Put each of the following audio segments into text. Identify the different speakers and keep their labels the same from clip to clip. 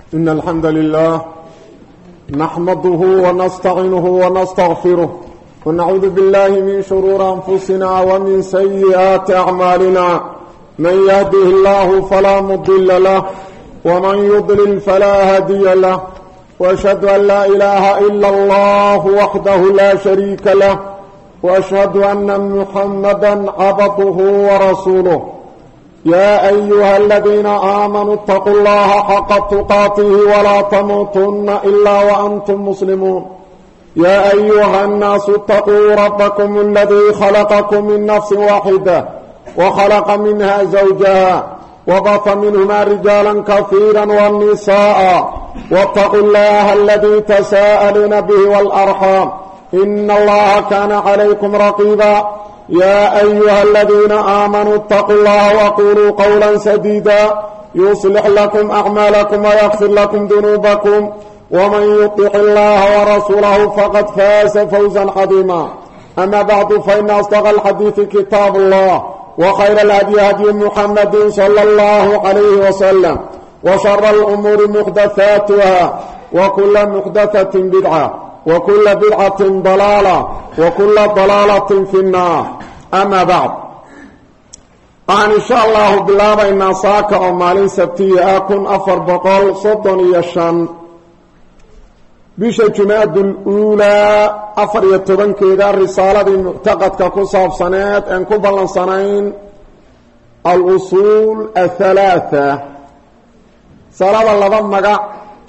Speaker 1: إن الحمد لله نحمده ونستعينه ونستغفره ونعوذ بالله من شرور أنفسنا ومن سيئات أعمالنا من يهده الله فلا مضل له ومن يضلل فلا هادي له وأشهد أن لا إله إلا الله وحده لا شريك له وأشهد أن محمدا عبده ورسوله يا أيها الذين آمنوا اتقوا الله حق تقاته ولا تموتن إلا وأنتم مسلمون يا أيها الناس اتقوا ربكم الذي خلقكم من نفس واحدة وخلق منها زوجها وبث منهما رجالا كثيرا والنساء واتقوا الله الذي تساءلون به والأرحام إن الله كان عليكم رقيبا يا أيها الذين آمنوا اتقوا الله وقولوا قولا سديدا يصلح لكم أعمالكم ويغفر لكم ذنوبكم ومن يطع الله ورسوله فقد فاز فوزا عظيما أما بعد فإن أصدق الحديث كتاب الله وخير الهدي هدي محمد صلى الله عليه وسلم وشر الأمور محدثاتها وكل محدثة بدعة وكل بدعة ضلالة وكل ضلالة في النار أما بعد إن شاء الله بالله بإن صاك ومالين سبتية أكون أفر بقال صدني يشان بيش جماد الأولى أفر يتبن كذا الرسالة معتقد كصاب سنات أن كبلا سنين الأصول الثلاثة صلاة الله ضمك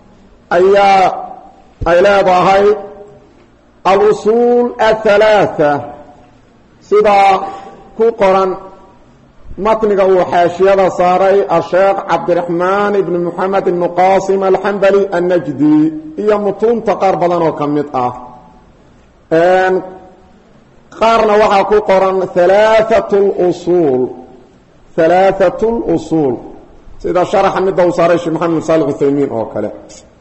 Speaker 1: أيلا باهي الأصول الثلاثة سيدا كقرا مطنق وحاشية صاري الشيخ عبد الرحمن بن محمد بن قاسم الحنبلي النجدي هي متون تقربلا وكمتها قارنا وحا كقرا ثلاثة الأصول سيدا شرح مدى وصاري الشيخ محمد صالح الثيمين وكلا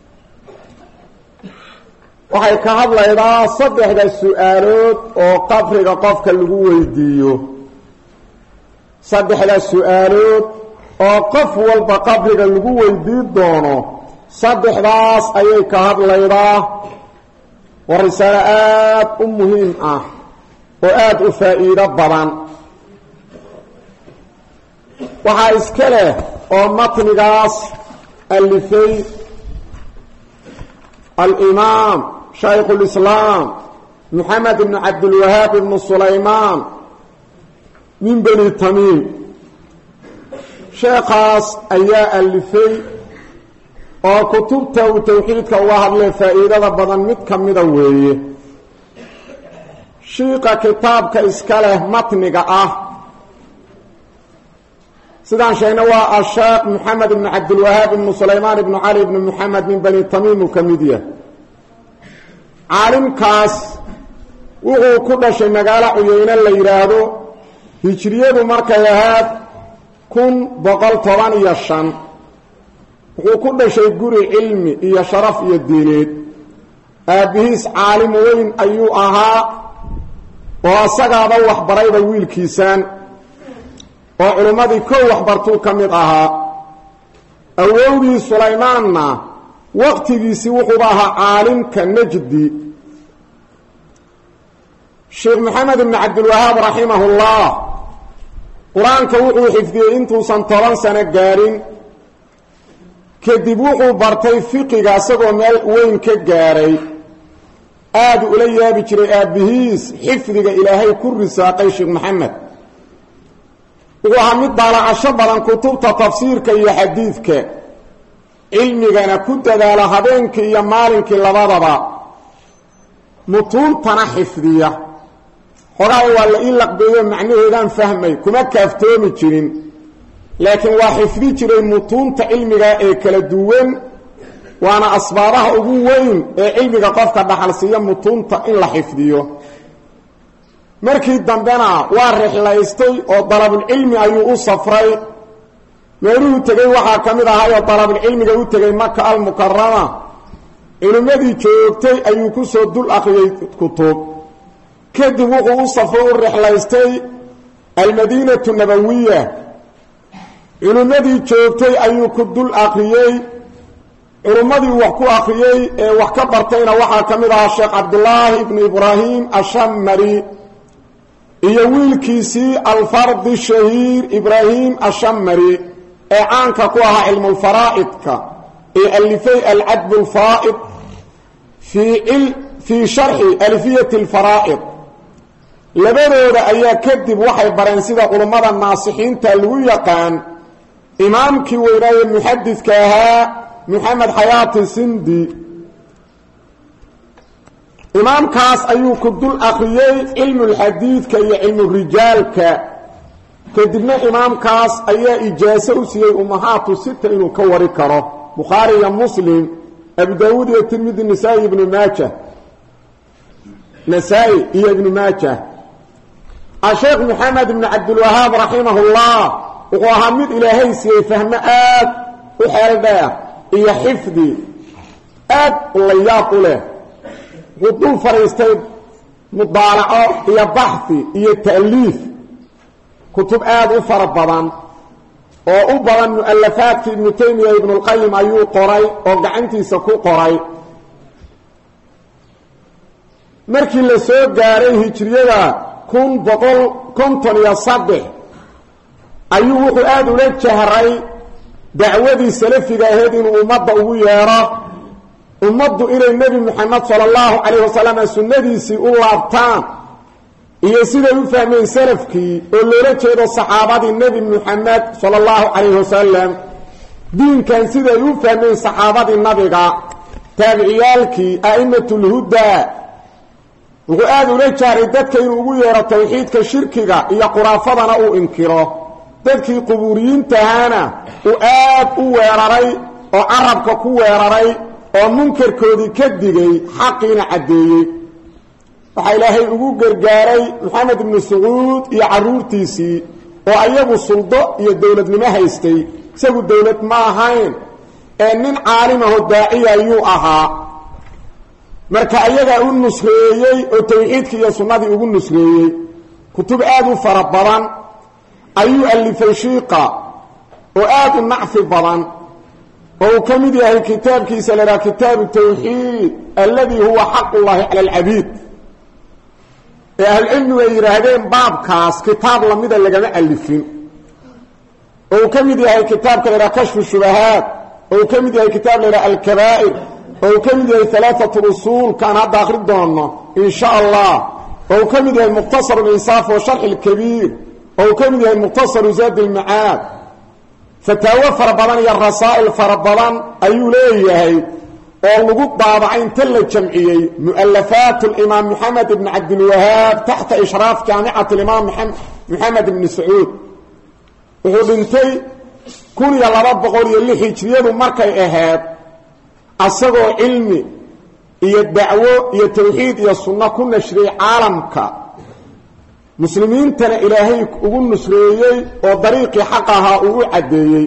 Speaker 1: waxay ka hadlaydaa saddexda su'aalood oo qabriga qofka lagu weydiiyo saddexda su'aalood oo qof walba qabriga lagu weydiin doono saddexdaas ayay ka hadlaydaa war risaalo aad u muhiim ah oo aad u faa'iido badan waxaa iska leh oo matnigaas alifay الإمام شيخ الإسلام محمد بن عبد الوهاب بن سليمان من بني تميم شيخاس أياء اللفي وكتبته وتوحيدك وواحد لفائدة بدن متكم مدوية شيخ كتابك إسكاله متنق سيدان شينوا الشيخ محمد بن عبد الوهاب بن سليمان بن علي بن محمد من بني تميم وكميدية عالم كاس وهو كل شيء مقالة عيينا اللي يرادو هجرية مركيهات كن بقل طبان يشان وهو كل شيء قري علمي إيا شرف إيا الدينيت أبهيس عالم وين أيو أها وصقا ضوح بريد ويل كيسان وعلماء كو وحبرتو كميد أها أولي سليماننا وقتي سيوحبها عالم كالنجدي الشيخ محمد بن عبد الوهاب رحمه الله قرآن كوحو حفظي انتو سنطران سنة قارين كدبوحو برتي فقه سقو مال وين كقاري آد إليا بجري آبهيس حفظي إلهي كل ساقي الشيخ محمد وحمد دالعشا بدن كتبت تفسيرك يا حديثك علمينا كنت دالا هبينك يا مالك لبضبا متون تنا حفظية هراء ولا إلق بيوم معنيه دان فهمي كما كافتومي جرين لكن وحفظي جرين متون تعلمينا كالدوين وانا أصبارها أبوين علمينا قفت بحلسية متون تإلا حفظية markii dambena waa rixlaystay oo dalabul ilmi ayuu u safray meeruhu tagay waxa kamid ahaa oo dalabul ilmiga u tagay Makka al-Mukarrama ilmadii joogtay ayuu ku soo dul aqriyay kutub kadib wuxuu u safray u rixlaystay al-Madiinatu Nabawiyya ilmadii joogtay ayuu ku dul aqriyay علمادي وحكو أخيي وحكا برتين وحا كمدها الشيخ عبد الله بن إبراهيم الشمري يويل كيسي الفرد الشهير إبراهيم الشمري عانك كوها علم الفرائد اللي في العدب الفائد في شرح ألفية الفرائض لبدو أيها كذب وحي برنسيدة علماء الناصحين تلوية كان إمامك ويراي المحدث كها محمد حياة السندي إمام كاس أيو كدول أخيي علم الحديث كي علم الرجال كدبنا إمام كاس أيها إجاسة سيئي أمهات ستة إنو كوري كره بخاري مسلم أبي داود يترمذي النسائي ابن ماجه نسائي ابن ماجه الشيخ محمد بن عبد الوهاب رحمه الله وحمد إلهي سيفهمات وحالده إيا حفظي الله يقوله وطول فريستين مضارعه إيا بحثي إيا تأليف كتب وفربضان وأبرا مؤلفات ابن تيمية ابن القيم أيو قري وقعنتي سكو قري مركي اللي سوق قاريه هجرية كنتن يصبح أيو وقعاد ولاد شهري دعوذي سلفي هذه أمضى ويارا أمضى إلى النبي محمد صلى الله عليه وسلم سنة سيئو الأبطان iyo sida uu fahmay salafkii oo loola jeedo saxaabadii nabi Muhammad sallallahu alayhi wasallam diinkan sida uu fahmay saxaabadii nabiga tabi'iyalkii a'immatul huda wuxuu aad u leeyahay dadka inuu ugu yeero tawxiidka shirkiga iyo quraafadana uu inkiro dadkii qubuuriyiintahana uu aad u weeraray oo arabka ku weeraray oo munkarkoodii ka digay xaqiina cadeeyay waxa ilaahay ugu gargaaray Muhammad ibn Saud iyo caruurtiisii oo ayagu suldo iyo dawladnimo haystay isagu dawlad ma ahayn nin caalim ah oo daaciya ayuu ahaa marka ayaga uu nusreeyay oo tawxiidka iyo sunnadii ugu nusreeyay kutub aad u farabadan ayuu alifay shiiqa oo aad u nacfi badan oo kamid yahay kitaabkiisa la kitaab tawxiid alladhi huwa haqqullah ala al-abid أهل العلم ويرهدين باب كاس كتاب لمدة لقد ألفين أو كم يدي كتاب كذا كشف الشبهات أو كم يدي كتاب لرا الكبائر أو كم يدي ثلاثة رسول كان هذا آخر الدهن إن شاء الله أو كم يدي المختصر الإنصاف وشرح الكبير أو كم يدي المختصر زاد المعاد فتاوى فربضان يا الرسائل فربضان أيوليه ولقد ضابعين تل الجمعية مؤلفات الإمام محمد بن عبد الوهاب تحت إشراف جامعة الإمام محمد بن سعود وبنتي كون يلا رب قولي اللي حيجريه مركي إهاب أصغوا علمي يدعوه يتوحيد يصنع كل نشري عالمك مسلمين تنا إلهي أقول نشريي وطريق حقها أقول عديي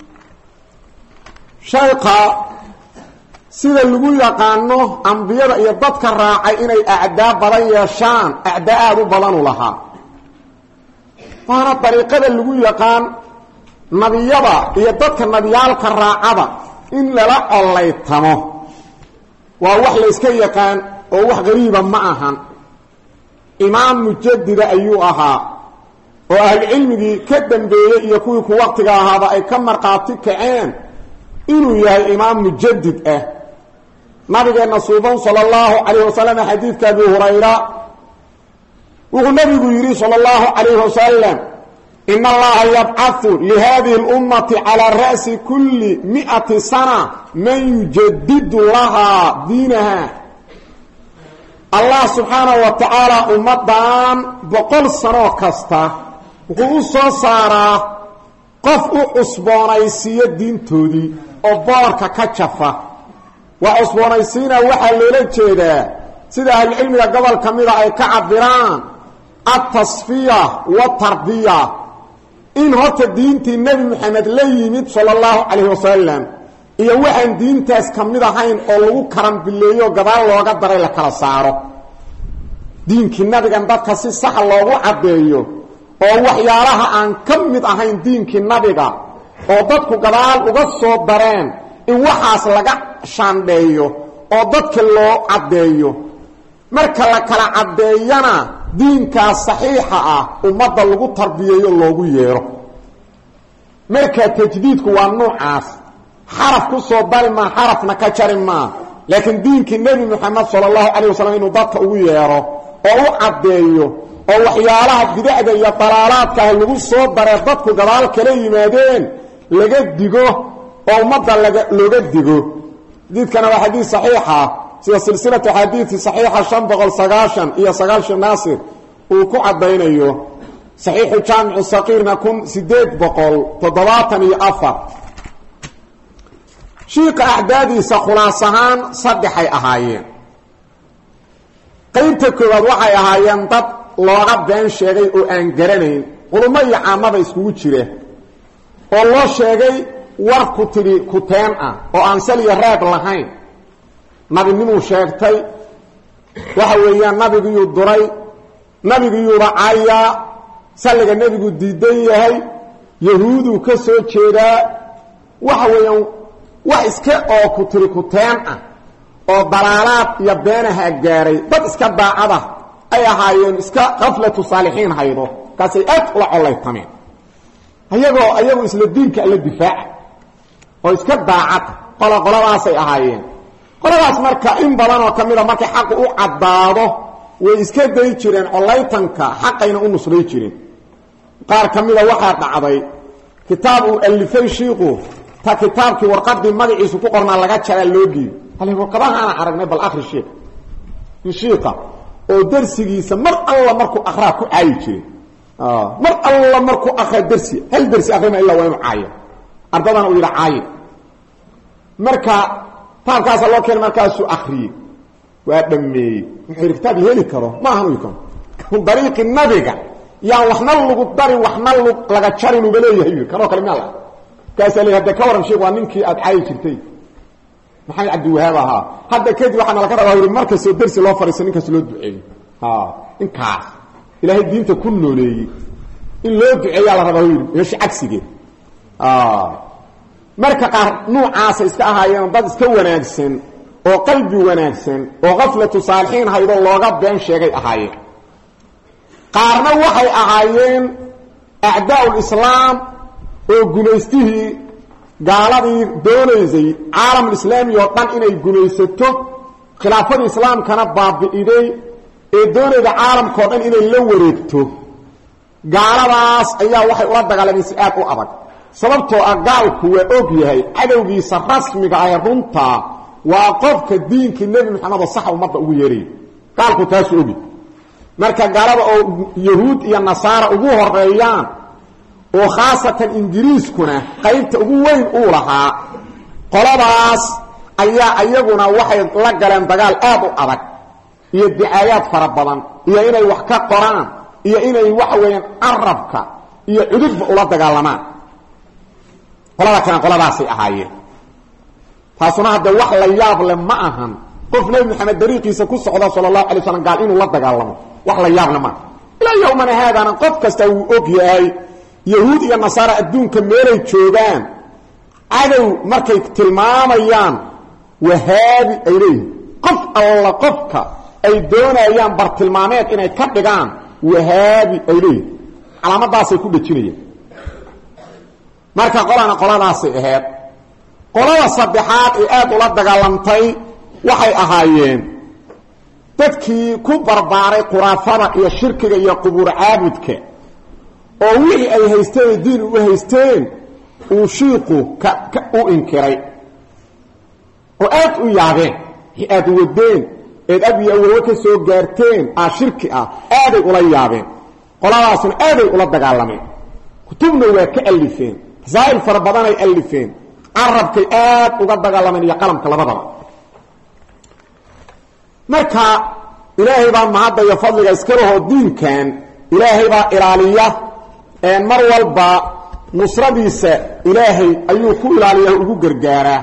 Speaker 1: شيقا sida lagu yaqaano anbiyada iyo dadka raacay inay acdaa badan yeeshaan acdaadu badan u lahaa waana dariiqada lagu yaqaan nabiyada iyo dadka nabiyaalka raacada in lala olaytamo waa wax la iska yaqaan oo wax qariiba ma ahan imaam mujaddid ayuu ahaa oo ahli cilmigi ka dambeeyay iyo kuwii ku waqtiga ahaaba ay ka marqaati kaceen inuu yahay imaam mujaddid ah نبينا صلى الله عليه وسلم حديث أبي هريرة والنبي يري صلى الله عليه وسلم إن الله يبعث لهذه الأمة على رأس كل 100 سنة من يجدد لها دينها الله سبحانه وتعالى أمدان بقل سنة كستا وقصة سارة قفء أصبانيسية دين تودي وبارك كتشفة وعصبونيسينا وحا لولا جيدا سيده العلم قبل كميده اي كعبران التصفيه والتربيه ان هو دينتي النبي محمد ليمد صلى الله عليه وسلم iyo waxaan diintaas kamid ahayn oo lagu karam bileeyo gadaal looga daray la kala saaro diinki nabiga dadka si sax loogu cadeeyo oo waxyaalaha aan kamid ahayn diinki nabiga oo dadku gadaal uga soo dareen in waxaas laga shaandheeyo oo dadka loo caddeeyo marka la kala caddeeyana diinkaas saxiixa ah ummadda lagu tarbiyeeyo loogu yeero marka tajdiidku waa noocaas xaraf ku soo dari maa xarafna ka jari maa laakiin diinkii nebi moxamed sala allahu calayh wasalam inuu dadka ugu yeero oo u caddeeyo oo waxyaalaha bidacda iyo dalaalaadkaah lagu soo daree dadku gadaal kala yimaadeen laga digo oo ummadda looga digo xadiidkana waa xadiid saxiixa sida silsilatu xadiidi saxiixa 590 iyo 9 naasir uu ku caddaynayo saxiixu jaamicu saqiirna 1874 shiiqa axdaadiisa khulaas ahaan 3 ay ahaayeen qaybta koowaad waxay ahaayeen dad looga been sheegay oo aan garanayn culummo iyo caamada iskugu jira oo loo sheegay war ku tiri kuteen ah oo aan sal iyo raad lahayn nabinimuu sheegtay waxa weeyaan nabigiyuu duray nabigiyuu racayaa salliga nebigu diidan yahay yahuuduu ka soo jeedaa waxa weeyaan wax iska oo ku tiri kuteen ah oo dalaalaad iyo beenaha gaaray dad iska daacada ay ahaayeen iska qaflatu saalixiin haydo kaasay aad ula colaytameen ayagu isla diinka alla difaaca oo iska daacad qoladaasay ahaayeen qoladaas marka in badan oo kamida markay xaq u caddaado way iska day jireen colaytanka xaqayna u nusray jireen qaar kamida waxaa dhacday kitaab uu alifay shiiqu ta kitaabkii warqadii magaciisu ku qornaa laga jaraa loo geeyey hal warqadahaana aragnay bal akhri shiiqa oo darsigiisa mar alla markuu akhraa ku caayi jiray mar alla markuu akhra darsi hal darsi akhrina ilaa waa inuu caayo ardadana uu yidha caayi marka taabkaasa loo keenay markaasuu akhriyey waa dhammeeyey wuxuu yidhi kitaab la heli karo ma ahan uy kan dariiqi nabiga yaan waxna lagu darin waxna laga jarin uga leeyahay yidhi kanoo kale miyaa la kaasaa leeyahay hadda ka waran sheekh waa ninkii aad caayi jirtay maxamed cabdiwahaab ahaa hadda kadib waxaana laga rabaa yidhi markastoo darsi loo fariisto ninkaas loo duceeyo inkaas ilaahay diinta ku nooleeyey in loo duceeyaa la rabaa yidhi meesha cagsigeed marka qaar nuucaasa iska ahaayeen dad iska wanaagsan oo qalbi wanaagsan oo qaflatu saalixiin haydo looga been sheegay ahaayeen qaarna waxay ahaayeen acdaa'ul islaam oo gumaystihii gaaladii doonaysay caalamul islaami oo dhan inay gumaysato khilaafadii islaamkana baabi'iday ee doonayda caalamka oo dhan inay la wareegto gaaladaas ayaa waxay ula dagaalameen si aad u adag sababtoo ah gaalku waa og yahay cadowgiisa rasmiga ah runta waa qofka diinkii nebi maxamed oo sax ummadda ugu yeeray gaalku taas ogi marka gaalada oo yahuud iyo nasaara ugu horeeyaan oo khaasatan ingiriiskuna qaybta ugu weyn uu lahaa qoladaas ayaa ayaguna waxay la galeen dagaal aad u adag iyo dicaayaad fara badan iyo inay wax ka qoraan iyo inay waxa weeyaan arabka iyo cudubba ula dagaalamaan qolada kana qoladaasay ahaayeen taasuna hadda wax la yaab leh ma ahan qof nebi maxamed dariiqiisa ku socda sallallahu alayhi wasallam gaal inuu la dagaalamo wax la yaab leh ma ilaa yawmana haadana qof kasta uu og yahay yahuud iyo nasaara adduunka meelay joogaan cadow markay tilmaamayaan wahaabi ay leeyihin qof alla qofka ay doonayaan bartilmaameed inay ka dhigaan wahaabi ay leeyihin calaamadaasay ku dhejinayaan marka qoladaasay ahayd qolada saddexaad ee aad ula dagaalamtay waxay ahaayeen dadkii ku barbaaray khuraafada iyo shirkiga iyo qubuur caabudka oo wixii ay haysteen diin u haysteen uu shiiqu u inkiray oo aad u yaabeen aad wadeen eed abiya awalwa ka soo gaarteen shirki ah aaday ula yaabeen qoladaasuna aaday ula dagaalameen kutubna waa ka alifeen rasaa'il fara badan ay alifeen carabkay aad uga dagaalameen iyo qalamka labadaba marka ilaahay baa mahadda iyo fadliga iska lahoo diinkan ilaahay baa ilaaliya mar walba nusradiisa ilaahay ayuu ku ilaaliyaa ugu gargaaraa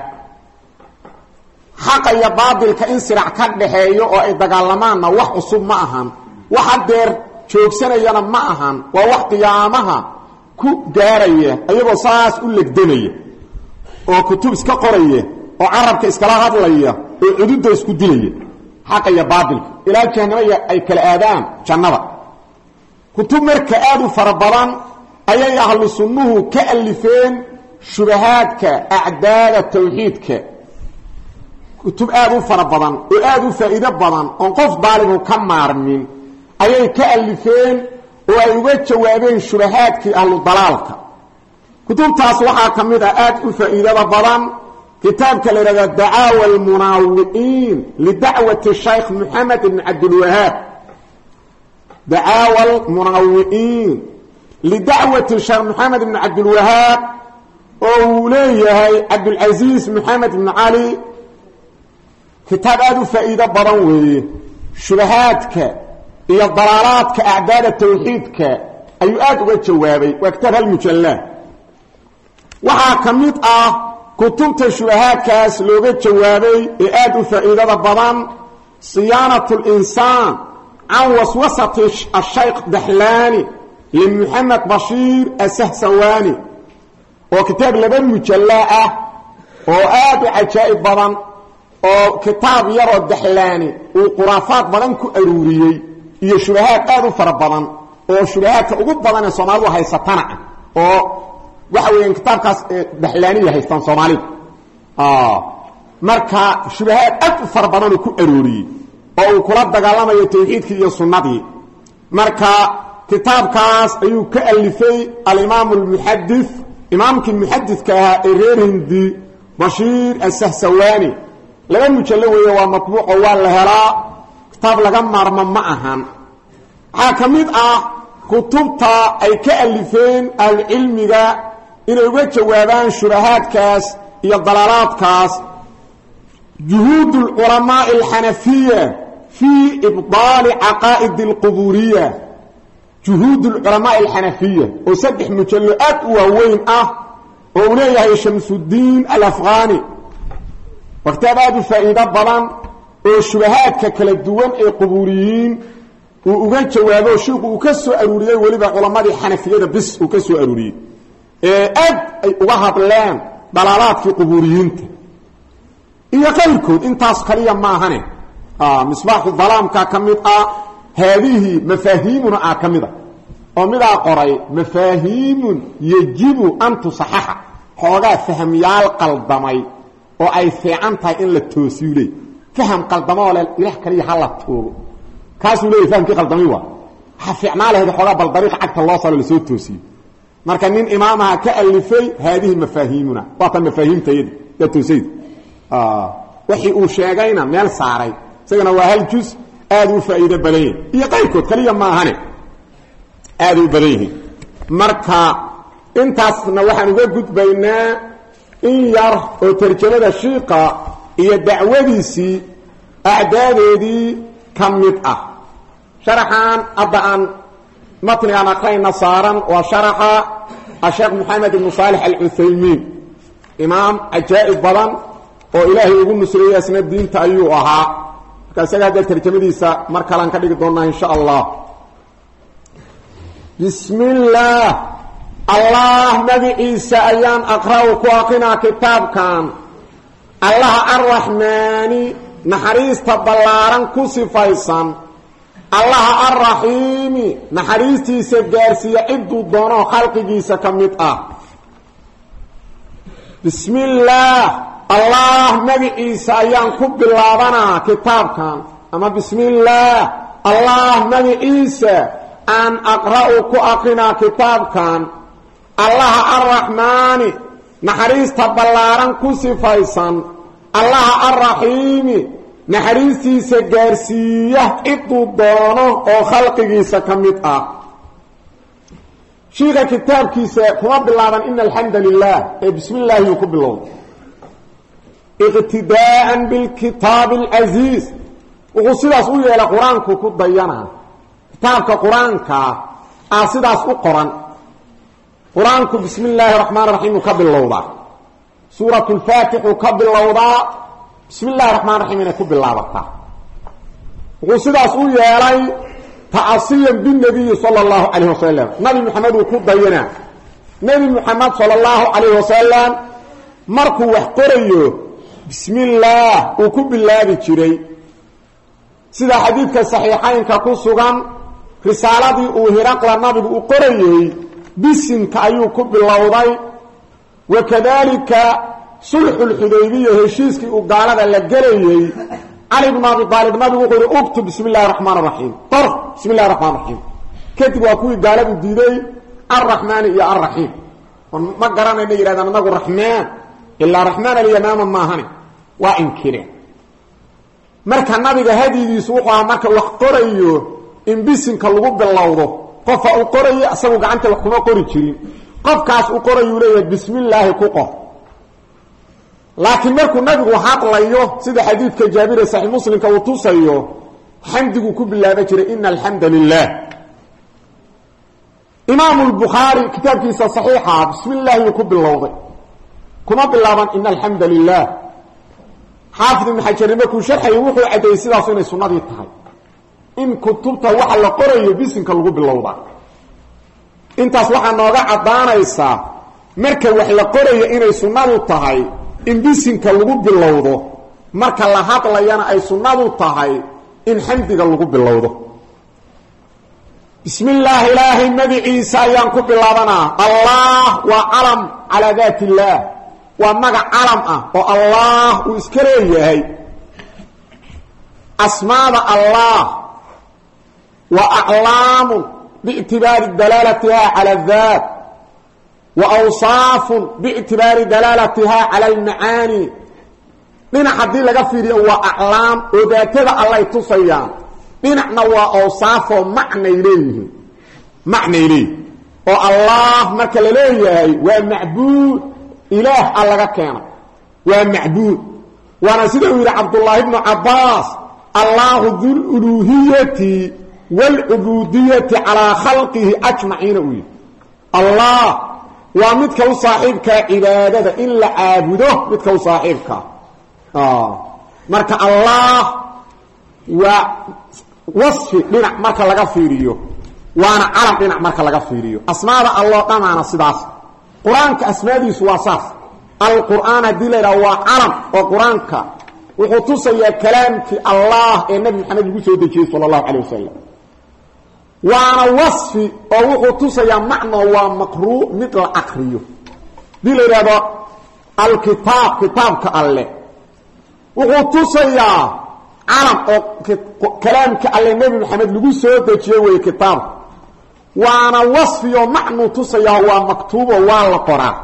Speaker 1: xaqa iyo baadilka in sirac ka dhaxeeyo oo ay dagaalamaanna wax cusub ma ahan wax hadeer joogsanayana ma ahan waa wax qiyaamaha ku gaaraya ayagoo saas u legdanaya oo kutub iska qoraya oo carabka iskala hadlaya oo cududda isku dilaya xaq iyo baatilka ilaa jahannama ay kala aadaan jannada kutub marka aad u farabadan ayay ahlu sunnuhu ka alifeen shubahaadka acdaada tawxiidka kutub aad u farabadan oo aad u faa'iido badan oo qof daalibu ka maarmin ayay ka alifeen oo ay uga jawaabeen shubahaadkii ahlu dalaalka kutubtaas waxaa ka mid ah aad u faa'iidada badan kitaabka la yiraahdo dacaawa almunaawi'iin lidacwati shaykh Muhammad ibn Abdul Wahhab dacaawa almunaawi'iin lidacwati shaykh Muhammad ibn Abdul Wahhab oo leeyahay Abdul Aziz Muhammad ibn Ali kitaab aad u faa'iido badan weeye shubahaadka iyo dalaalaadka acdaada tawxiidka ayuu aad uga jawaabay waa kitaab hal mujallad waxaa ka mid ah kutubta shubahaadkaas looga jawaabay ee aad u faa'iidada badan siyaanatu al-insaan can waswasati ash-shaykh Dahlani li Muhammad Bashir as-Sahsawani oo kitaab laba mujallad ah oo aad u ajaa'ib badan oo kitaab yaro Dahlani oo quraafaad badan ku aruuriyay iyo shubahaad aad u fara badan oo shubahaadka ugu badan ee Soomaalidu haysatana oo waxa weeyaan kitaabkaas Dahlani haystaan Soomaalidu marka shubahaad aad u fara badan ku aruuriyay oo uu kula dagaalamayo tawxiidkii iyo sunnadii marka kitaabkaas ayuu ka alifay al-imaam al-muhaddith imaamkii muhaddithka ah ee reer Hindi Bashir as-Sahsawani laba mujallad weeye waa matbuuc oo waa la helaa kitaab laga maarmo ma ahan waxa ka mid ah kutubta ay ka alifeen al-cilmiga inay uga jawaabaan shubahaadkaas iyo dalaalaadkaas juhud al-ulama al-hanafiyya fi ibdal aqaid al-quburiyya juhud al-ulama al-hanafiyya oo saddex mujallad waaweyn ah oo leeyahay Shamsuddin al-Afghani وكتاب هذا فائدة بلان وشبهات كلا دوان اي قبوريين وقال جوابه شيخ وكسو أروريه ولبا علماء الحنفية بس وكسو أروريه أد وهب لان ضلالات في قبوريين إيا قلكود انت أسكاليا ما هنه مصباح الظلام كاكمد هذه مفاهيمنا كامدة ومدى قرأي مفاهيم يجب أن تصححها حوغا فهم يالقل ضمي oo ay fiican tahay in la toosiyay faham qaldamo wala ilaah kaliya hal toogo kaas uu leeyahay fahamkii qaldamay waa ha fiicnaa leeyahay xogaa bal dariiq agta loo soo la soo toosiyo marka nin imaamaha ka alifay hadii mafaahimuna waa tan mafaahimtayda la toosiyay wixii uu sheegayna meel saaray isagana waa hal juz aad u faa'iido badan iyo qaybkood kaliya ma ahane aad u badan marka intaasna waxaan uga gudbaynaa in yar oo tarjamada shiiqa iyo dacwadiisi acdaadeedii kamid ah sharaxan abaan matnigan aqrayna saaran waa sharaxa Sheikh Muhammad ibn Salih al-Uthaymin imaam ajaa'ib badan oo ilaahay ugu nusreeyay asna diinta ayuu ahaa kasaga tarjamadiisa mar kale aan ka dhigi doonaa insha Allah bismillah الله نبي عيسى أيام أقرأ كواقنا كتاب كان الله الرحمن نحريس تبلارا كسي فايسان الله الرحيم نحريس تيسي جارسي عدو دونه خلق جيسى كمتأ بسم الله الله نبي عيسى أيام كب اللابنا كتاب كان أما بسم الله الله نبي عيسى أن أقرأ كواقنا كتاب كان الله الرحمن نحريس تبلارا كسي فايسان الله الرحيم نحريس تيسي جارسية إدو دونه أو خلقه سكمتها شيخ كتاب كيسا كما بالله إن الحمد لله بسم الله يكب الله اقتداء بالكتاب العزيز وقصد أسئل إلى قرآنك كد ديانا كتابك قرآنك أصد أسئل قرآن قرآنك بسم الله الرحمن الرحيم وكبر الله سورة الفاتح وكبر الله بسم الله الرحمن الرحيم وكبر الله وقصد أسئل إلي تعصيا بالنبي صلى الله عليه وسلم نبي محمد وكبر ديانا نبي محمد صلى الله عليه وسلم markuu wax qorayo bismillaah uu ku bilaabi jiray sida xadiidka saxiixaynka ku sugan risaaladii uu hiraqla nabigu u qorayay bisinka ayuu ku bilowday wakadalika sulxul xudaybiya heshiiskii uu gaalada la gelayay cali ibn abi taalib nabigu wuxuu yidhi uktub bismillahi raxmaan raxiim qor bismillahi raxmaan raxiim kadib waa kuwii gaaladu diiday arraxmaani iyo arraxiim ma garanayna yidhahdaan anagu raxmaan ilaa raxmaan alyamaama maahane waa inkireen marka nabiga hadigiisu wuxuu ahaa marka wax qorayo in bisinka lagu bilowdo qofa uu qorayo asagu gacanta wax kuma qori jirin qofkaas uu qorayo leeyahay bismillaahi ku qor laakiin markuu nabigu hadlayo sida xadiidka jaabir ee sahih muslimka uu tusayo xamdigu ku bilaabay jiray inna alhamdulillah imaam al-bukhari kitabkiisa saxiixa bismillaahi ku bilowday kuma bilaaban inna alhamdulillah xaafid ibn xajar markuu sharxay wuxuu cadeeyay sidaas inay sunnadii tahay in kutubta waxa la qorayo bisinka lagu bilowda intaas waxa nooga cadaanaysa marka wax la qorayo inay sunnadu tahay in bisinka lagu bilowdo marka la hadlayana ay sunnadu tahay in xamdiga lagu bilowdo bismillah ilaahi nabi ciisa ayaan ku bilaabana allah wa alam ala dhati allah wa maga alam ah oo allah uu iska leeyahay asmaada allah wa a'lam bi'tibari dalalatiha ala dhat wa awsaf bi'tibari dalalatiha ala al-maani dina hadii laga fiiriyo waa a'lam oo daatada allah tusayaan dinacna waa awsaf oo macna ilayhi oo allah marka la leeyahay waa macbuud ilaah allaga keena waa macbuud waana sida uu yiri Abdullah ibn Abbas Allahu dhul uluhiyyati wal ubudiyyati ala khalqihi ajma'in Allah waa midka u saaxiibka cibaadada in la aabudo midka u saaxiibka marka Allah waa wasfi dhinac marka laga fiiriyo waana alam dhinac marka laga fiiriyo asmaada Allah dhamaana sidaas quraanka asmaadiisu waa saas al-qur'aan dilaa waa alam oo quraanka wuxuu tusayaa kalaamki Allah ee nabi Muhammad ugu soo dejiyay sallallahu alayhi wasallam waana wasfi oo wuxuu tusayaa macno waa maqruu mid la aqriyo dilaa al-kitaab kitabka Allah wuxuu tusayaa alam oo kalaamki Allah nabi Muhammad lagu soo dejiyay way kitaab وانا وصفي ومعنى تصيا ومكتوب ولا قرآن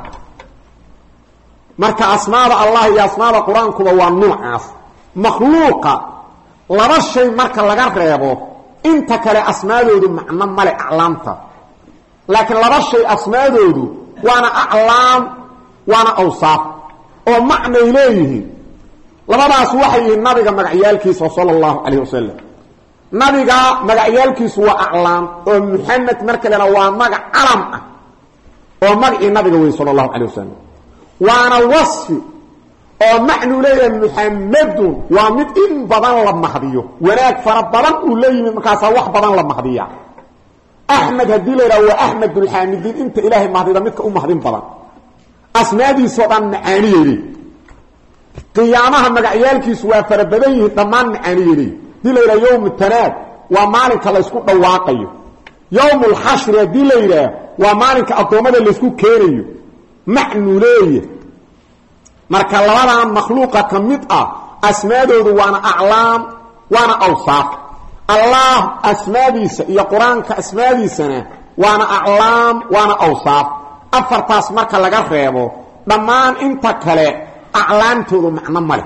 Speaker 1: مركا اسماء الله يا اسماء القرآن كما هو النوع مخلوقة لما الشيء مركا لغا ريبو انت كلا اسماء دودو معنى مالي اعلامتا لكن لما الشيء اسماء دودو وانا اعلام وانا اوصاف ومعنى اليه لما باس وحي النبي مغعيالكي صلى الله عليه وسلم nabiga magacayaalkiisu waa a'laam oo Muhammad markaleena waa magac alam ah oo magacii nabiga weey sallallahu alayhi wasallam waana wasfi oo macnu leeyahay Muhammadun waa mid in badan la mahdiyo wanaag fara badan uu leeyahay markaas wax badan la mahdiya Ahmad hadii leeyahay waa Ahmadul Hamidin inta ilaahay mahdida midka u mahdin badan asmaadiisu dhan macaaniyay qiyaamaha magacayaalkiisu waa fara badan yihiin dhammaan macaaniyay ديلا يوم التناد ومالك لا اسكو دواقيو يوم الحشر ديلا ومالك اقومده لا اسكو كيريو معنو ليه marka labada makhluuqa kamid ah asmaadoodu waana a'laam waana awsaaf Allah asmaadiisa iyo quraanka asmaadiisana waana a'laam waana awsaaf afartaas marka laga reebo dhamaan inta kale a'laamtoodu macna male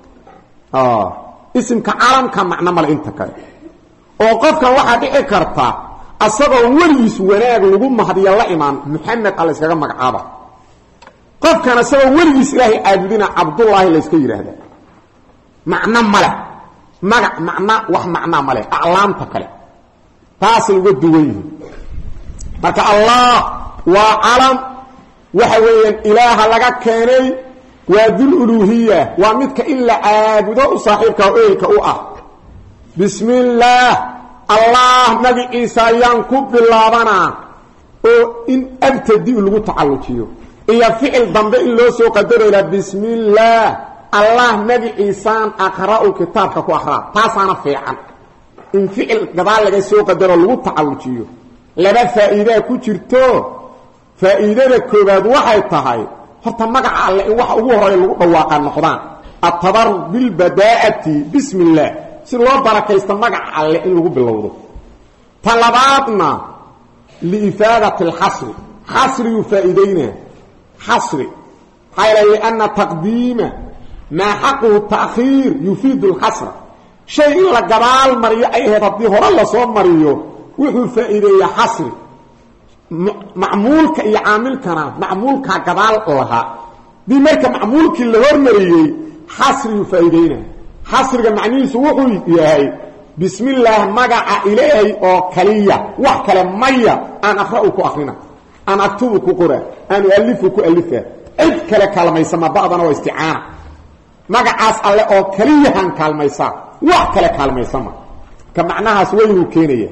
Speaker 1: اسمك عالم كان معنى مال انت كاي او قفكا waxa dhici karta asagoo wariis wanaag lagu mahdiyo la iman Muhammad alla iskaga magacaaba qofkana asagoo wariis ilaahi aabudina Abdullah la iska yiraahdo macna male macna wax macna male a'laamta kale taas ugu duwan marka Allah waa alam waxa weeyaan ilaaha laga keenay وذو الألوهية ومتك إلا عابده صاحبك وإلك بسم الله الله نبي عيسى ينكب بالله بنا وإن أبتدئ له تعلقيه iyo ficil dambe in loo soo qadaro ila bismillah allah nabi isaan aqra'u kitaabka ku akhra taasana fiican in ficil gadaal laga soo qadaro lagu tacawujiyo laba faa'iido ku jirto faa'iidada koobaad waxay tahay horta magaca alle in wax ugu horeeyo lagu dhawaaqan noqdaan at-tabarruk bil badaa'ati bismillah si loo barakaysto magaca alle in lagu bilowdo talabaadna li ifadati al-hasr hasr yufaidayna hasr hayla li anna taqdima ma haqqu ta'khir yufidu al-hasr shay la gabaal mariyo ay hadii hore la soo mariyo wuxuu faa'iideeyaa hasr macmuulka iyo caamilkana macmuulka gabaal laha di marka macmuulkii la hormariyay hasr yufaidayna hasriga macnihiisu wuxuu yahay bismillah magaca ilaahay oo kaliya wax kale maya aan aqra'u ku akhrina aan aktubu ku qora aan alifu ku alifa cid kale kalmaysa ma baadana waa isti'aana magacaas alle oo kaliya han kalmaysa wax kale kalmaysa ma ka macnahaas weeyuu keenaya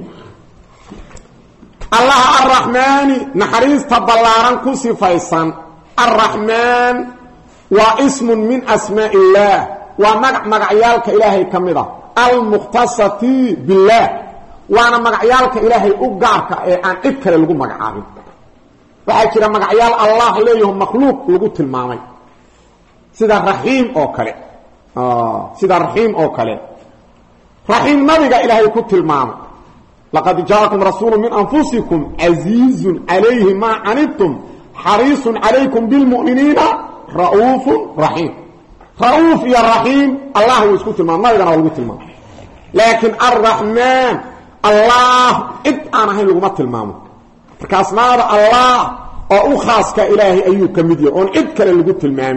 Speaker 1: الله الرحمن نحريص تبلارا كسفيسا الرحمن واسم من أسماء الله ومقعيالك إلهي كمدا المختصة بالله وانا مقعيالك إلهي أقارك أن إذكر لكم مقعابي وحيكرا مقعيال الله إليهم مخلوق لقوت المامي سيدا الرحيم أوكالي سيدا الرحيم أوكالي رحيم نبقى إلهي كوت المامي لقد جاءكم رسول من أنفسكم عزيز عليه ما عنتم حريص عليكم بالمؤمنين رؤوف رحيم رؤوف يا رحيم الله يسكت الماء ما يقدر يقول الماء لكن الرحمن الله أنا هي لغمة الماء فكاسنا الله أو خاص كإلهي أيوك مدير أن إذكر لغمة الماء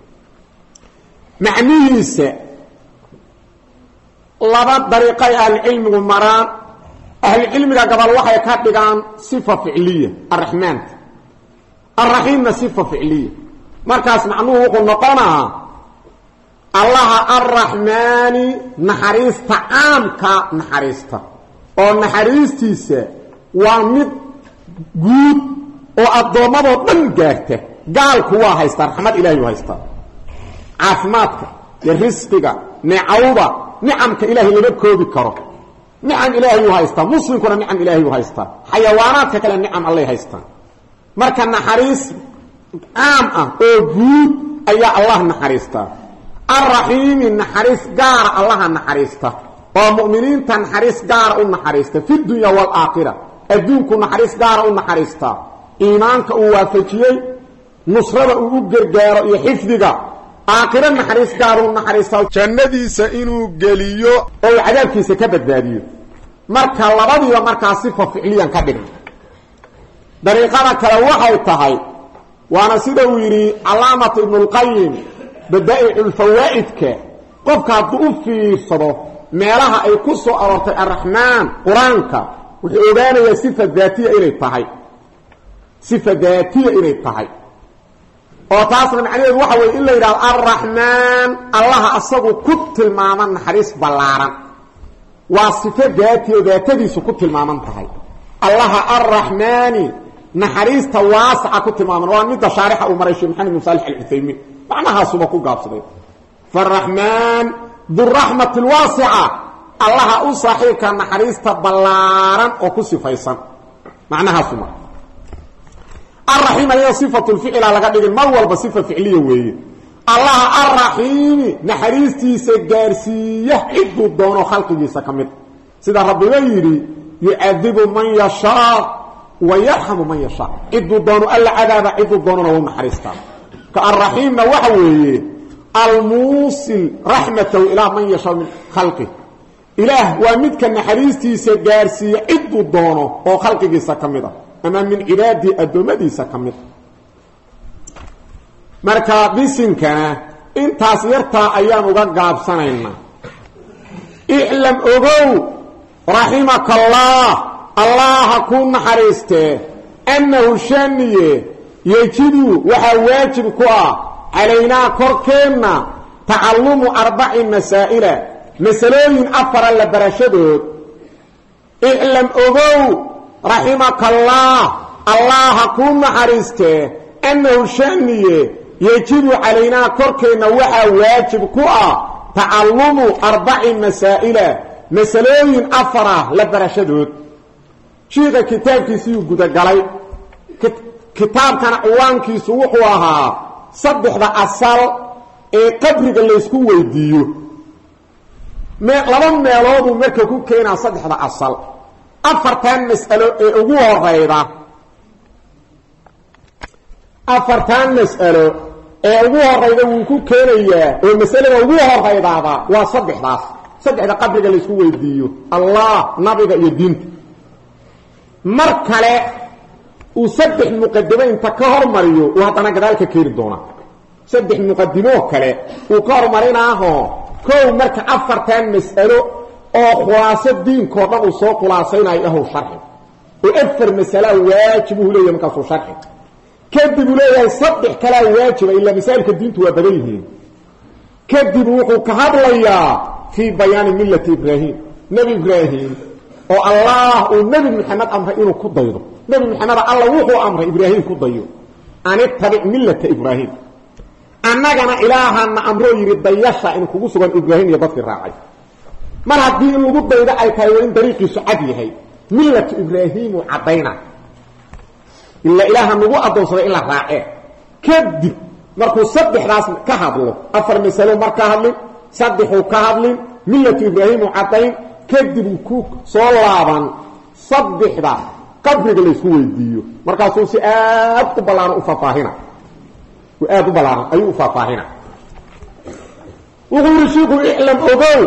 Speaker 1: معنيه لبات طريقي العلم والمران أهل العلم قبل وحي كاتبان صفة فعلية الرحمن الرحيم صفة فعلية مركز معنوه قلنا قنا الله الرحمن نحريست عامك نحريست أو نحريستيس ومد جود أو الضمض تنجاته قال كوا هيستا رحمة إلهي هيستا عافماتك يرزقك نعوضة نعمك إلهي لنبكو بكره نعم إلهي وهايستا مسلم كنا نعم إلهي وهايستا حيوانات كلا نعم الله هايستا مركا نحريس عام او جود أي الله نحريستا الرحيم نحريس قار الله نحريستا ومؤمنين تنحريس قار نحريستا في الدنيا والآخرة الدين كنا نحريس قار نحريستا إيمانك ووافجي نصرة وقرقار يحفظك آخرا نحريس قارون نحريستا جنديسا إنو قليو أو عذابكيسا كبداديو مركا لبادي ومركا صفة فعليا كبير طريقنا كالوحا التهي وانا سيدويري علامة ابن القيم بدائع الفوائدك قفك الضؤوف في الصدو ميلها أي كسو أورت الرحمن قرانك وحيوبانا صفة ذاتية إلي التهي صفة ذاتية إلي التهي وتاصل معنيه waxa way in la yiraahdo ar-rahman allah asagu ku tilmaaman naxariis balaaran waa sifadaati daatadiisu ku tilmaaman tahay allah ar-rahmani naxariista waasica ku tilmaaman waa mid shaarixa u maray sheekh Maxamed bin Salih al-Uthaymin macnaha suba ku gaabsaday far-rahman dhur-rahmat al-wasi'a allah u saaxiibka naxariista balaaran oo ku sifaysan macnaha suba الرحيم هي صفة الفعل على قد المول بصفة فعلية وهي الله الرحيم نحريستي سجارسية عدو الدون خلقه سكمت سيدا رب غيري يعذب من يشاء ويرحم من يشاء عدو الدون ألا عذاب عدو الدون وهو نحريستا كالرحيم وحوه الموصل رحمته إلى من يشاء من خلقه إله ومدك نحريستي سجارسية عدو الدون وهو خلقه سكمت أما من عبادي الدمدي سكمت مركا بسنكنا انت سيرتا أيام وقاب سنين اعلم أغو رحمك الله الله كون حريسته أنه شانيه يجب وحواجب كوا علينا كوركينا تعلم 4 مسائل مسألين أفر اللبرشدود اعلم أغو رحمك الله الله كون حريسته أنه شأنيه يجب علينا كركينا وحا واجب كؤا تعلم 4 مسائل مسألين أفرة لبرشدود شيء كتاب كيسيو قد قلي كتاب كان عوان كيسو وحوها صدح ذا أصل قبرك اللي يسكو ويديو لما ميلوضو مرككو كينا صدح ذا أصل أفرتان مسألة أقوها غيرا أفرتان مسألة أقوها غيرا وكو كينا ومسألة أقوها غيرا وصدح ذا صدح ذا قبرك اللي يسكو ويديو الله نبيك يدينك مركله وصدح مقدمين تكهر مريو وهطانا قدالك كير دونا صدح مقدموه كله وكهر مريناهو كو مركة أفرتان مسألة oo khulaasad diinkooda uu soo khulaasaynay ah sharxi oo afar mas'ala waajib uu leeyahay marka soo sharxi kadib uu leeyahay saddex kala waajib ila misalka diintu waa badan yihiin kadib wuxuu ka hadlayaa fi bayaan millati ibrahim nabi ibrahim oo allah oo nabi muhammad amray inuu ku daydo nabi muhammad allah wuxuu amray ibrahim ku dayo ani tabi millati ibrahim annagana ilaahana amro yiri dayasha in kugu sugan ibrahim iyo dadkii raacay mar haddii in lagu daydo ay tahay in dariiqiisu cad yahay millatu ibraahiim cadayna illa ilaaha nagu adoonsada in la raace kadib markuu saddexdaas ka hadlo afar mas'alo marka hadlin saddexu ka hadlin millatu ibraahiim cadayn kadib ku soo laaban saddexda qabriga la isku weydiiyo markaasuu si aad u balaaran u faahfaahina ayuu u faahfaahina wuxuu rishigu iclam ogow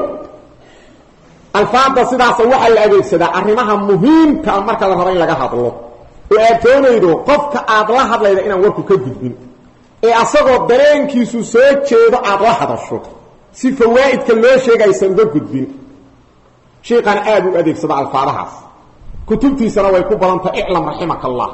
Speaker 1: الفاظ sidaas waxa la adeegsadaa arrimaha muhiimka marka la rabo in laga hadlo oo aatoonaydo qofka aad la hadlayda inaan warku ka gudbin ee asagoo dareenkiisu soo jeedo aad la hadasho si fawaaidka loo sheegaysan uga gudbin sheeqan aad u adeegsada alfaadahaas kutubtiisana way ku badanta iclam rahimakallah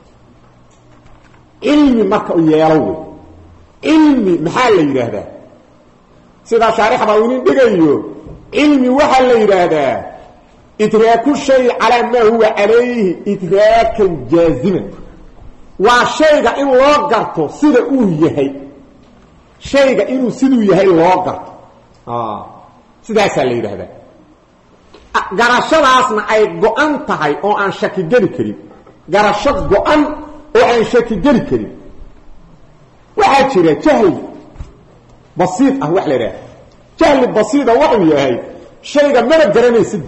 Speaker 1: ilmi marka uu yeelo ilmi maxaa la yiraahdaa sida shaarixa baa uu dhigayo علمي وحا ليرادا إدراك الشيء على ما هو عليه إدراكا جازما وشيء إن الله قرته سيدا يهي شيء إنه سيدا يهي الله قرته سيدا يسال ليرادا قرشة أصنع أي قوان تهي أو أن شكي جري كريم قرشة قوان أو أن شكي جري كريم واحد شيء جهل بسيط أهو حليرادا جهل بسيطة وحو يهي شيء ما نقرني سد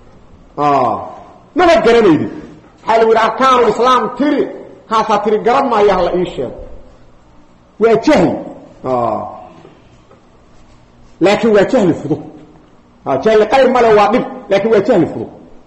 Speaker 1: ما نقرني دي حال ولا أركان الإسلام تري هذا تري قرب ما يهلا إيشه وجهل لكن وجهل فضو جهل غير ما له واجب لكن وجهل فضو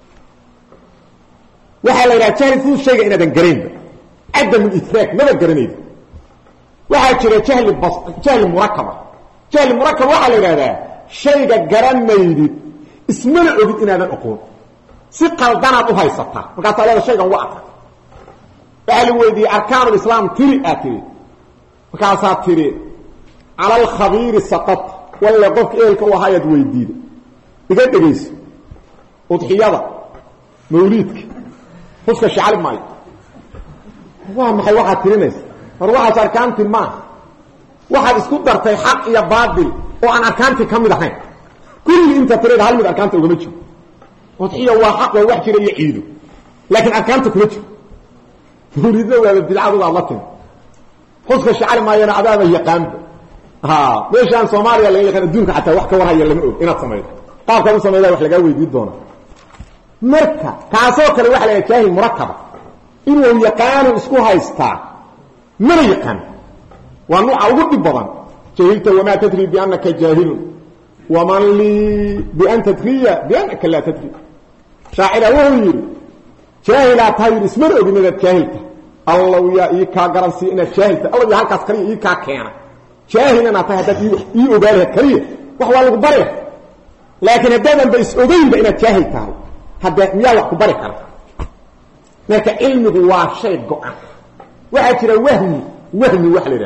Speaker 1: وحال إلى جهل فضو شيء إن نقرين عدم الإدراك ما نقرني دي وحال جهل مركبة جهل مركب وحا لهذا شيء قران ما يريد اسمه عبد ان هذا اقول سي قلدنا او هيستا marka salaada shaygan waa bal weydii arkaan islaam tiri aatiri marka tiri ala al khabir saqat wala qof eelka oo hayad weydiid iga dhageyso udhiyada mawlidka xuska shacab maay waa maxay waxa tirinaysa war waxa arkaanti ma waxaad isku dartay xaq iyo baadil oo aan arkaanti kamid ahayn kulli inta tireed hal mid arkaanta uga jiro wadxiya waa xaq oo wax jira iyo ciido laakiin arkaanta kuma jiro muridna waa bidcadu Allah tin xuska shacab ma yana adaaba yaqaan meeshan Soomaaliya la yaqaan adduunka xataa wax ka warhaya lama og inaad sameeydo qaabka uu sameeyay wax laga weydiin doona marka kaasoo kale wax la jaahil murakkaba inuu yaqaan isku haystaa ma yaqaan ونوع أوجد بضان جهلت وما تدري بأنك جاهل ومن لي بأن تدري بأنك لا تدري شاعر وهير جاهلة تاير اسمره بمدى جاهلت الله ويا إيكا قرنسي إنا جاهلت الله يهالك أسكري إيكا كينا جاهلنا تهدت إيو باره كريه وهو الغبره لكن الدائما بإس أبين بإنا جاهلت هذا مياه كبره كرف لكن علمه هو شيء قعان وعجر وهمي وحلده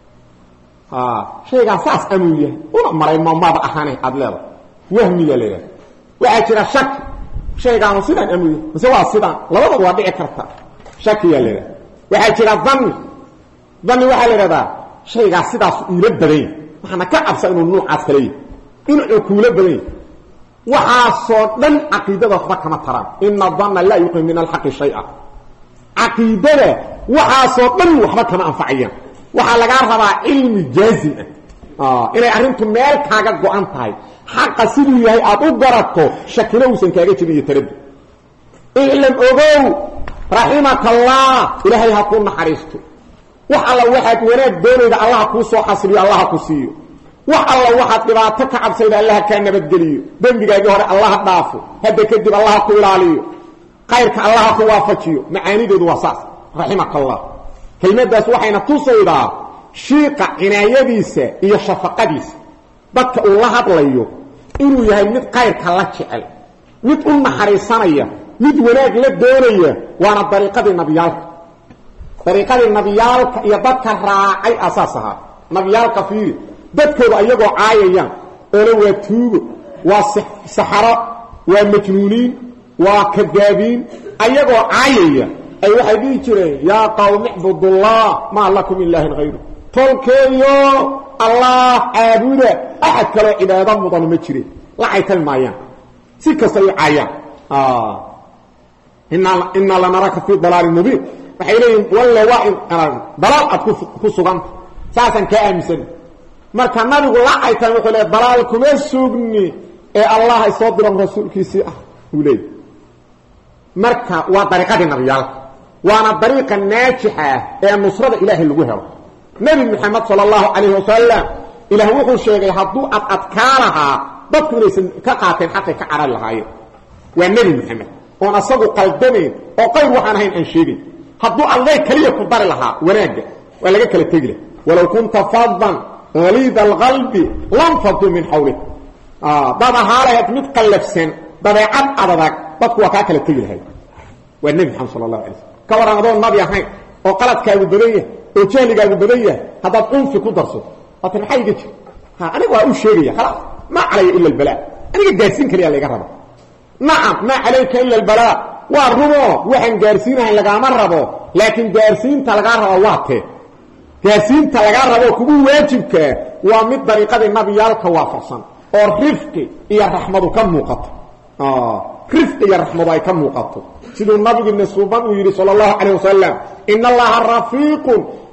Speaker 1: شيء أساس أمويه ولا مرة ما بأخانه أدلله وهمي له وعجر شك شيء كان صدق أمويه بس هو صدق لا بد وضع كرتا شك له وعجر الظن dani waxa la yiraahdaa shayga sidaas ila baday waxana ka cabsan inuu noocaas kale inuu kuula baday waxa soo dhan aqeedada waxba kama taraan inna dhanna la yuqim min al-haqq shay'a aqeedada waxa soo dhan waxba kama anfacayaan waxa laga rabaa ilmi jaazim inay arintu meel kaaga go'an tahay xaq sidii yahay aad u garato shakina uusan kaaga jibiyo tarad ilm ogow rahimakallah ilaahay ha ku naxariisto wax alla waxaad wanaag doonayda allah ku soo xasriyo allah ku siiyo wax alla waxaad dhibaato ka cabsayda allah ka nabadgeliyo dambigaaga hore allah dhaafo hadda kadib allah ku ilaaliyo khayrka allah ku waafajiyo macaanideedu waa saas rahimakallah kelmadaas waxayna tusaydaa shiiqa cinaayadiisa iyo shafaqadiisa dadka uu la hadlayo inuu yahay mid khayrka la jecel mid u naxariisanaya mid wanaag la doonaya waana dariiqadii nabiyaalka iyo dadka raacay asaasaha nabiyaalka fiiri dadkooda ayagoo caayayaan oo waa tuugo waa saxara waa majnuuniin waa kadaabiin ayagoo caayaya ay waxay dhigi jireen yaa qawmi ibudullah ma lakum ilaahin ghayru tolkeeyo allah aabuda ahad kale cibaado mudan ma jireen la aytan maayaan si kasta ay caayaan inna la naraka fi dalal mubin waxay leeyihiin walla waa dalal ad ku sugan saasan ka aaminsan marka nabigu la aytan wuxuu leeyahay dalal kuma sugni ee allah ay soo diray rasuulkiisa uu leeyahay marka waa dariiqadii nabiyaalka وانا طريقا ناجحة النصرة إلهي اللي نبي محمد صلى الله عليه وسلم إله وحو الشيء هدو أذكارها ضبط ليس كقاتل حتى كعرى الغاية والنبي محمد وانا صدق قلبني وقير وحانا هين أنشيبي هدو الله كليه كبار لها وناجح ولا جاك للتجلة ولو كنت فضا غليظ القلب لانفضوا من حولك بابا هارا متقلب سن بابا عد عددك بطق وكاك للتجلة هاي والنبي محمد صلى الله عليه وسلم كورا هذول النبي أحيان وقالت كاذبية وجهل كاذبية هذا أنف كدرسه أتن حيجك أنا أقول شيء خلاص ما علي إلا البلاء أنا جالسين كلي اللي جربه نعم ما عليك إلا البلاء والرمو وحن جالسينها اللي جامربه لكن جالسين تلقارها واته جالسين تلقارها كبو واجبك ومن طريقة النبي يالك وافصا والرفق يا رحمة كم مقطع رفق يا رحمة كم مقطع سيد النبي بن الصوبان ويري صلى الله عليه وسلم إن الله رفيق